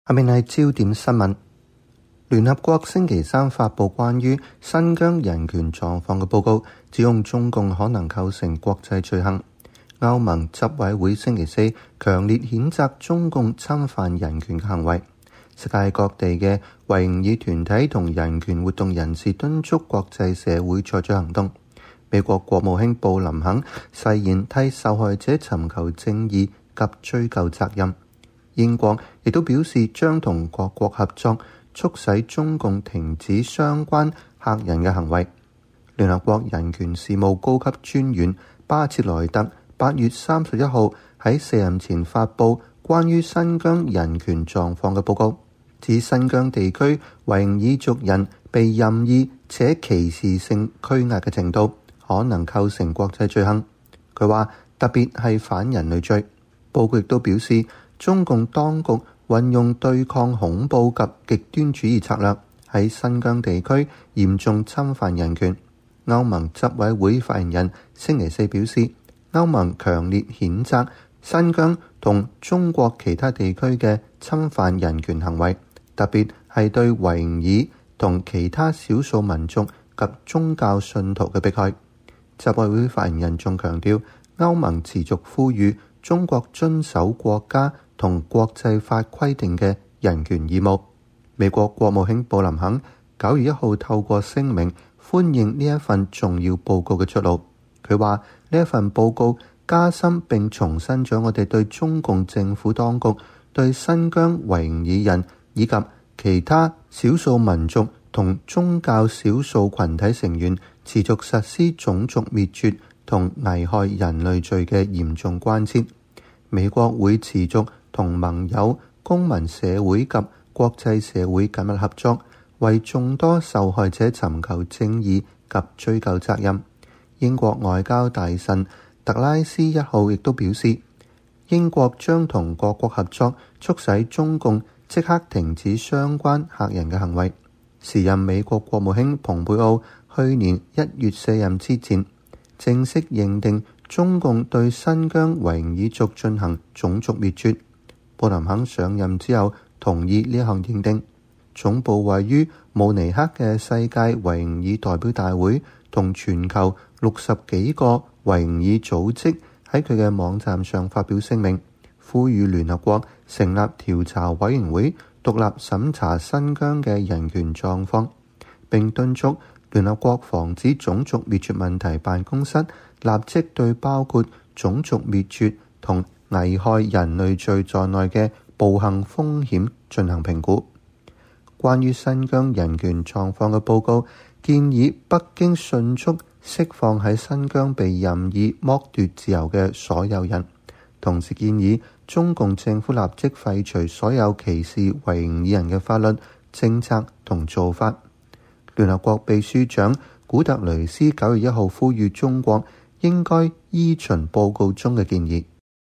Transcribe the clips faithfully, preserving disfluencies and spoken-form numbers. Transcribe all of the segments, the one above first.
下面係焦點新聞。聯合國星期三發布關於新疆人權狀況嘅報告，指控中共可能構成國際罪行。歐盟執委會星期四強烈譴責中共侵犯人權嘅行為。世界各地嘅維吾爾團體同人權活動人士敦促國際社會採取行動。美國國務卿布林肯誓言替受害者尋求正義及追究責任。英國亦都表示將同各國合作，促使中共停止相關嚇人嘅行為。聯合國人權事務高級專員巴切萊特八月三十一號喺卸任前發布關於新疆人權狀況嘅報告，指新疆地區維吾爾族人被任意且歧視性拘押嘅程度可能構成國際罪行。佢話特別係反人類罪。報告亦都表示，中共當局運用對抗恐怖及極端主義策略，喺新疆地區嚴重侵犯人權。歐盟執委會發言人星期四表示，歐盟強烈譴責新疆同中國其他地區嘅侵犯人權行為，特別係對維吾爾同其他少數民族及宗教信徒嘅迫害。執委會發言人仲強調，歐盟持續呼籲中國遵守國家同國際法規定嘅人權義務。美國國務卿布林肯九月一號透過聲明歡迎呢一份重要報告嘅出爐。佢話呢一份報告加深並重申咗我哋對中共政府當局對新疆維吾爾人以及其他少數民族同宗教少數群體成員持續實施種族滅絕同危害人類罪嘅嚴重關切。美國會持續同盟友、公民社會及國際社會緊密合作，為眾多受害者尋求正義及追究責任。英國外交大臣特拉斯一號亦都表示，英國將同各國合作，促使中共即刻停止相關嚇人嘅行為。時任美國國務卿蓬佩奧去年一月卸任之前，正式認定中共對新疆維吾爾族進行種族滅絕。布林肯上任之後同意呢一項認定。總部位於慕尼黑嘅世界維吾爾代表大會同全球六十幾個維吾爾組織喺佢嘅網站上發表聲明，呼籲聯合國成立調查委員會，獨立審查新疆嘅人權狀況，並敦促聯合國防止種族滅絕問題辦公室立即對包括種族滅絕同危害人類罪在內嘅暴行風險進行評估。關於新疆人權狀況嘅報告建議北京迅速釋放喺新疆被任意剝奪自由嘅所有人，同時建議中共政府立即廢除所有歧視維吾爾人嘅法律、政策同做法。聯合國秘書長古特雷斯九月一號呼籲中國應該依循報告中嘅建議。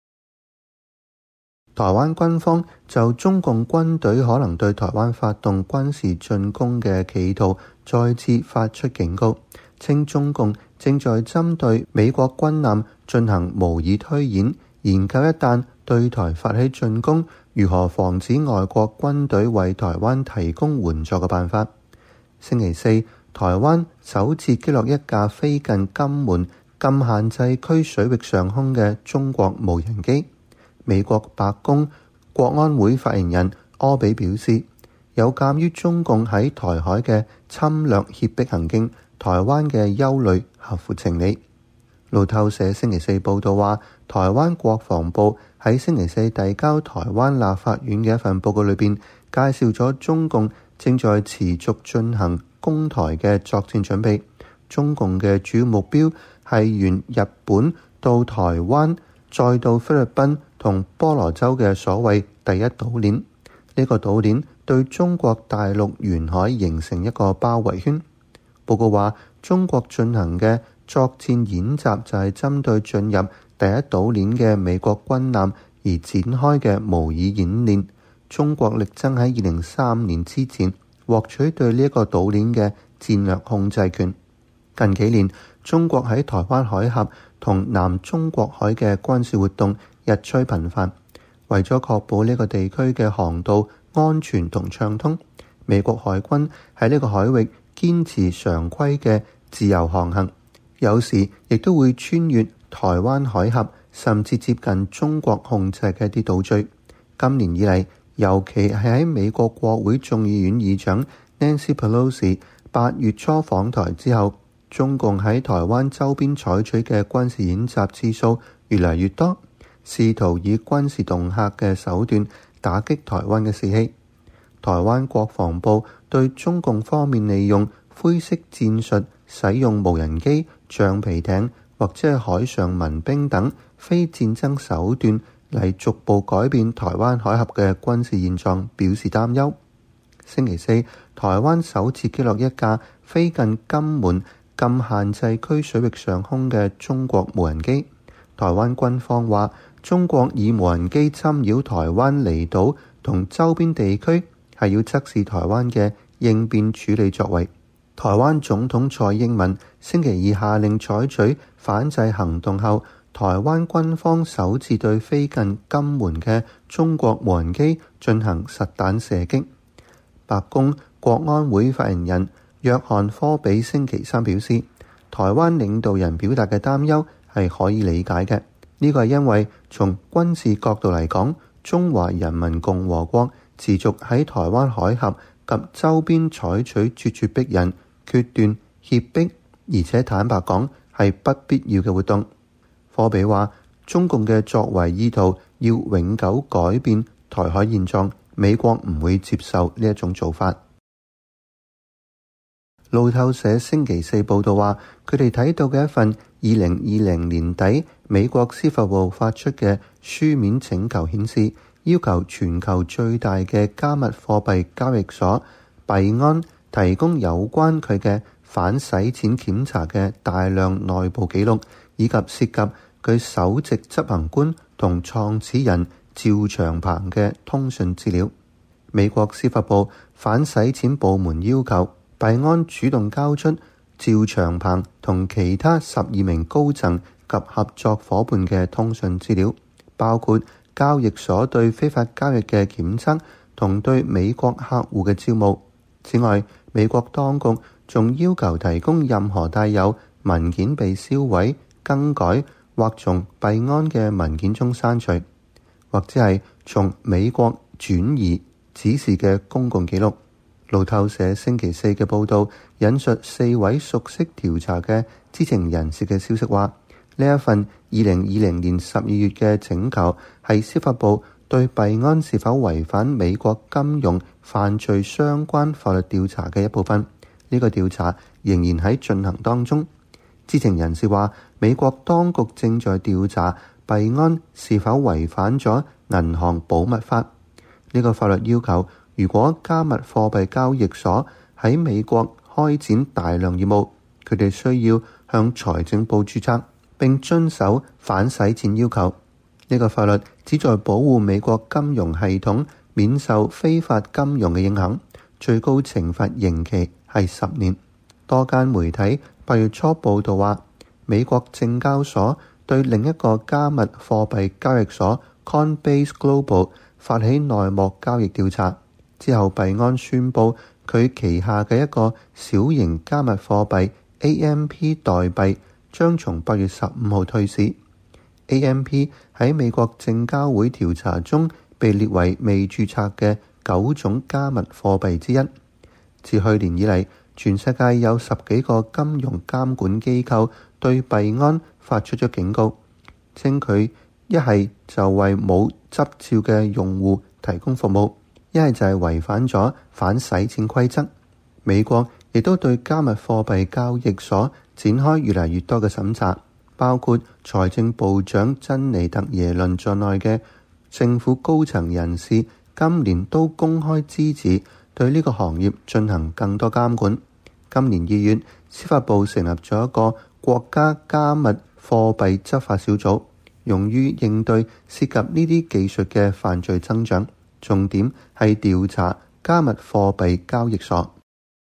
台灣軍方就中共軍隊可能對台灣發動軍事進攻嘅企圖再次發出警告，稱中共正在針對美國軍艦進行模擬推演，研究一旦對台發起進攻，如何防止外國軍隊為台灣提供援助嘅辦法。星期四，台灣首次擊落一架飛近金門禁限制區水域上空嘅中國無人機。美國白宮國安會發言人柯比表示，有鑑於中共喺台海嘅侵略脅迫行徑，台灣嘅憂慮合乎情理。路透社星期四報道話，台灣國防部喺星期四遞交台灣立法院嘅一份報告裏邊，介紹咗中共正在持續進行攻台嘅作戰準備。中共嘅主要目標係沿日本到台灣，再到菲律賓同婆羅洲嘅所謂第一島鏈。呢、這個島鏈對中國大陸沿海形成一個包圍圈。報告話，中國進行嘅作戰演習就係針對進入第一島鏈嘅美國軍艦而展開嘅模擬演練。中國力爭喺二零三五年之前獲取對呢一個島鏈嘅戰略控制權。近幾年，中國喺台灣海峽同南中國海嘅軍事活動日趨頻繁。 為咗確保呢個地區嘅航道安全同暢通，美國海軍喺呢個海域堅持常規嘅自由航行，有時亦都會穿越台灣海峽，甚至接近中國控制嘅一啲島嶼。今年以嚟，尤其係喺美國國會眾議院議長 Nancy Pelosi 八月初訪台之後，中共喺台灣周邊採取嘅軍事演習次數越嚟越多，試圖以軍事恫嚇嘅手段打擊台灣嘅士氣。台灣國防部對中共方面利用灰色戰術，使用無人機、橡皮艇或者係海上民兵等非戰爭手段嚟逐步改變台灣海峽嘅軍事現狀，表示擔憂。星期四，台灣首次擊落一架飛近金門禁限制區水域上空嘅中國無人機。台灣軍方話，中國以無人機侵擾台灣離島同周邊地區，係要測試台灣嘅應變處理作為。台灣總統蔡英文星期二下令採取反制行動後，台灣軍方首次對飛近金門嘅中國無人機進行實彈射擊。白宮國安會發言人約翰科比星期三表示，台灣領導人表達嘅擔憂係可以理解嘅。呢個係因為從軍事角度嚟講，中華人民共和國持續喺台灣海峽及周邊採取咄咄逼人、決斷、脅迫，而且坦白講係不必要嘅活動。科比話，中共嘅作為意圖要永久改變台海現狀，美國唔會接受呢一種做法。路透社星期四報道話，佢哋睇到嘅一份二零二零年底美國司法部發出嘅書面請求顯示，要求全球最大嘅加密貨幣交易所幣安提供有關佢嘅反洗錢檢查嘅大量內部記錄，以及涉及佢首席執行官同創始人趙長鵬嘅通訊資料。美國司法部反洗錢部門要求幣安主動交出趙長鵬同其他十二名高層及合作夥伴嘅通訊資料，包括交易所對非法交易嘅檢測同對美國客戶嘅招募。此外，美國當局仲要求提供任何帶有文件被銷毀、更改或從幣安嘅文件中刪除，或者係從美國轉移指示嘅公共記錄。路透社星期四嘅報導引述四位熟悉調查嘅知情人士嘅消息話，呢一份二零二零年十二月嘅請求係司法部對幣安是否違反美國金融犯罪相關法律調查嘅一部分。呢個調查仍然喺進行當中。知情人士話，美國當局正在調查幣安是否違反咗銀行保密法。呢個法律要求，如果加密貨幣交易所喺美國開展大量業務，佢哋需要向財政部註冊並遵守反洗錢要求。呢個法律旨在保護美國金融系統免受非法金融嘅影響，最高懲罰刑期係十年。多間媒體八月初報道話，美國證交所對另一個加密貨幣交易所 Coinbase Global 發起內幕交易調查。之後，幣安宣布佢旗下嘅一個小型加密貨幣 A M P 代幣將從八月十五號退市。A M P 喺美國證交會調查中被列為未註冊嘅九種加密貨幣之一。自去年以嚟，全世界有十幾個金融監管機構對幣安發出咗警告，稱佢一係就為冇執照嘅用戶提供服務，一係就係違反咗反洗錢規則。美國亦都對加密貨幣交易所展開越嚟越多嘅審查，包括財政部長珍妮特耶倫在內嘅政府高層人士今年都公開支持對呢個行業進行更多監管。今年二月，司法部成立咗一個國家加密貨幣執法小組，用於應對涉及呢啲技術嘅犯罪增長，重點係調查加密貨幣交易所。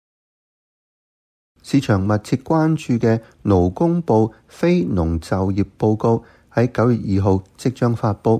市場密切關注嘅勞工部非農就業報告喺九月二號即將發佈，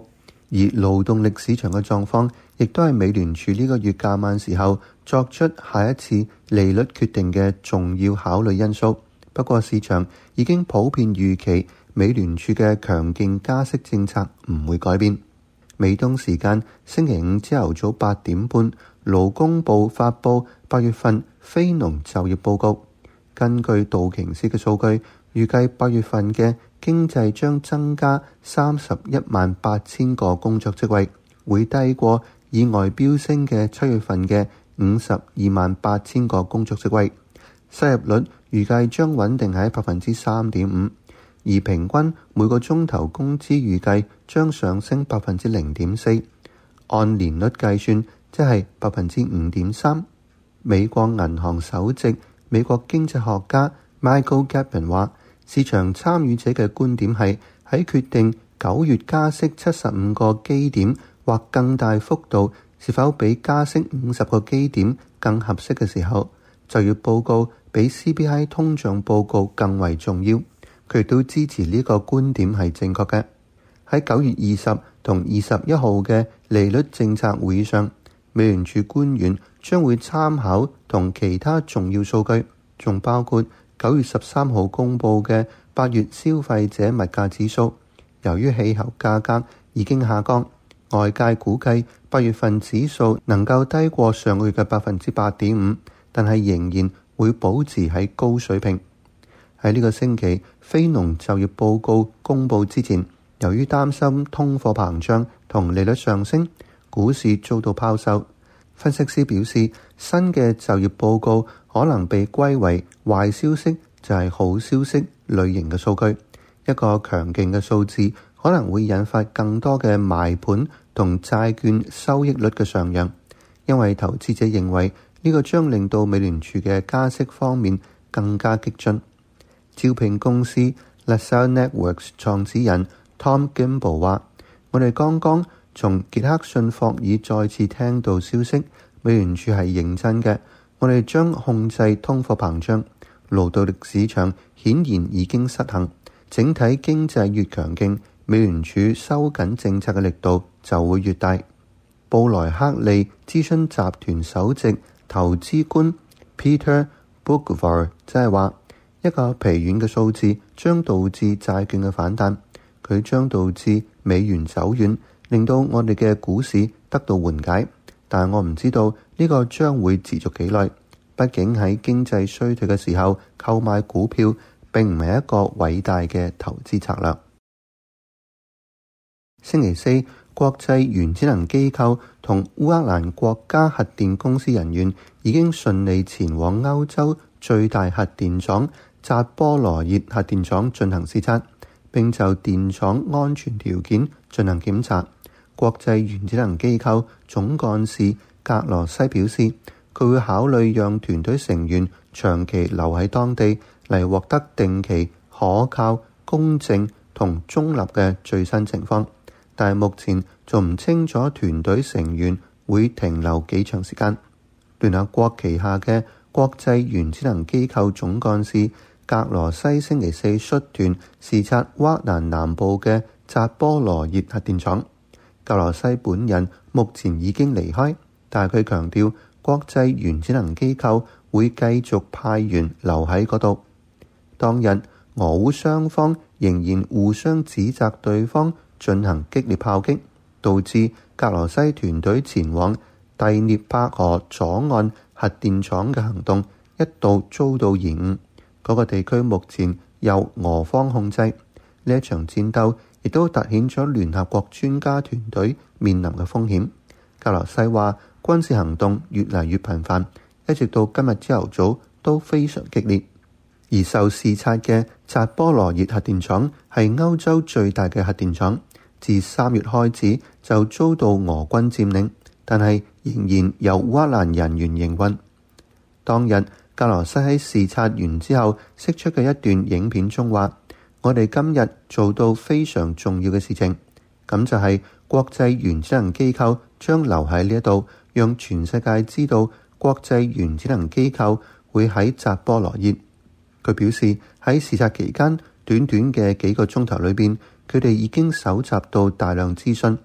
而勞動力市場嘅狀況亦都係美聯儲呢個月減慢時候作出下一次利率決定嘅重要考慮因素。不過市場已經普遍預期美聯儲嘅強勁加息政策唔會改變。美東時間星期五朝頭早八點半，勞工部發佈八月份非農就業報告。根據道瓊斯嘅數據，預計八月份嘅經濟將增加三十一萬八千個工作職位，會低過意外飆升嘅七月份嘅五十二萬八千個工作職位。失業率預計將穩定喺百分之三點五，而平均每個鐘頭工資預計將上升百分之零點四，按年率計算即係百分之五點三。美國銀行首席美國經濟學家 Michael Gabbin 話，市場參與者嘅觀點係喺決定九月加息七十五個基點或更大幅度是否比加息五十個基點更合適嘅時候，就業報告比 C P I 通脹報告更為重要。佢亦都支持呢個觀點係正確嘅。喺九月二十同二十一號嘅利率政策會議上，美聯儲官員將會參考同其他重要數據，仲包括九月十三號公佈嘅八月消費者物價指數。由於氣候價格已經下降，外界估計八月份指數能夠低過上個月嘅百分之八點五，但係仍然會保持喺高水平。喺呢個星期非農就業報告公佈之前，由於擔心通貨膨脹同利率上升，股市遭到拋售。分析師表示，新嘅就業報告可能被歸為壞消息就係好消息類型嘅數據。一個強勁嘅數字可能會引發更多嘅賣盤同債券收益率嘅上揚，因為投資者認為呢個將令到美聯儲嘅加息方面更加激進。招聘公司 LaSalle Networks 創始人 Tom Gimble 話，我哋剛剛從傑克遜霍爾再次聽到消息，美聯儲係認真嘅，我哋將控制通貨膨脹。勞動力市場顯然已經失衡，整體經濟越強勁，美聯儲收緊政策嘅力度就會越大。布萊克利諮詢集團首席投資官 Peter Boockvar 即係話，一個疲軟嘅數字將導致債券嘅反彈，佢將導致美元走軟，令到我哋嘅股市得到緩解。但我唔知道呢個將會持續幾耐，畢竟喺經濟衰退嘅時候購買股票並唔係一個偉大嘅投資策略。星期四，國際原子能機構同烏克蘭國家核電公司人員已經順利前往歐洲最大核電廠扎波羅熱核電廠進行視察，並就電廠安全條件進行檢查。國際原子能機構總幹事格羅西表示，佢會考慮讓團隊成員長期留喺當地嚟獲得定期、可靠、公正同中立嘅最新情況，但係目前仲唔清楚團隊成員會停留幾長時間。聯合國旗下嘅國際原子能機構總幹事格羅西星期四率團視察烏克蘭南部嘅扎波羅熱核電廠。格羅西本人目前已經離開，但係佢強調國際原子能機構會繼續派員留喺嗰度。當日俄烏雙方仍然互相指責對方進行激烈炮擊，導致格羅西團隊前往第聶伯河左岸核電廠嘅行動一度遭到延誤。嗰個地區目前由俄方控制。呢一場戰鬥亦都凸顯咗聯合國專家團隊面臨嘅風險。格羅西話，軍事行動越嚟越頻繁，一直到今日朝頭早都非常激烈。而受視察嘅扎波羅熱核電廠係歐洲最大嘅核電廠，自三月開始就遭到俄軍佔領，但係仍然由烏克蘭人員營運。當日格羅西喺視察完之後釋出嘅一段影片中話，我哋今日做到非常重要嘅事情，咁就係國際原子能機構將留喺呢一度，讓全世界知道國際原子能機構會喺扎波羅熱。佢表示喺視察期間短短嘅幾個鐘頭裏邊，佢哋已經搜集到大量資訊。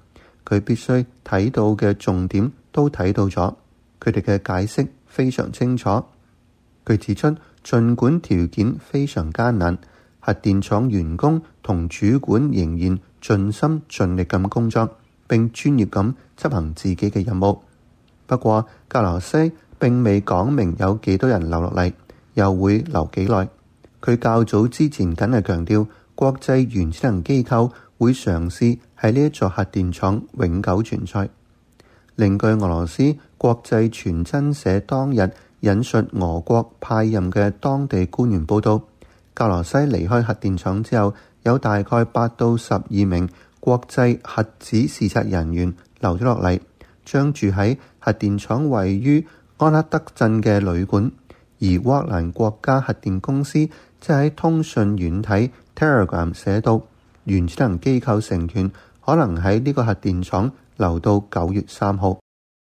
佢必須睇到嘅重點都睇到咗。佢哋嘅解釋非常清楚。佢指出，儘管條件非常艱難，核電廠員工同主管仍然盡心盡力咁工作，並專業咁執行自己嘅任務。不過，格羅西並未講明有幾多人留落嚟，又會留幾耐。佢較早之前緊係強調，國際原子能機構會嘗試喺呢一座核電廠永久存在。另據俄羅斯國際傳真社當日引述俄國派任嘅當地官員報道，格羅西離開核電廠之後，有大概八到十二名國際核子視察人員留咗落嚟，將住喺核電廠位於安克德鎮嘅旅館。而烏克蘭國家核電公司即喺通訊軟體 Telegram 寫到，原子能機構成員可能喺呢個核電廠留到九月三號。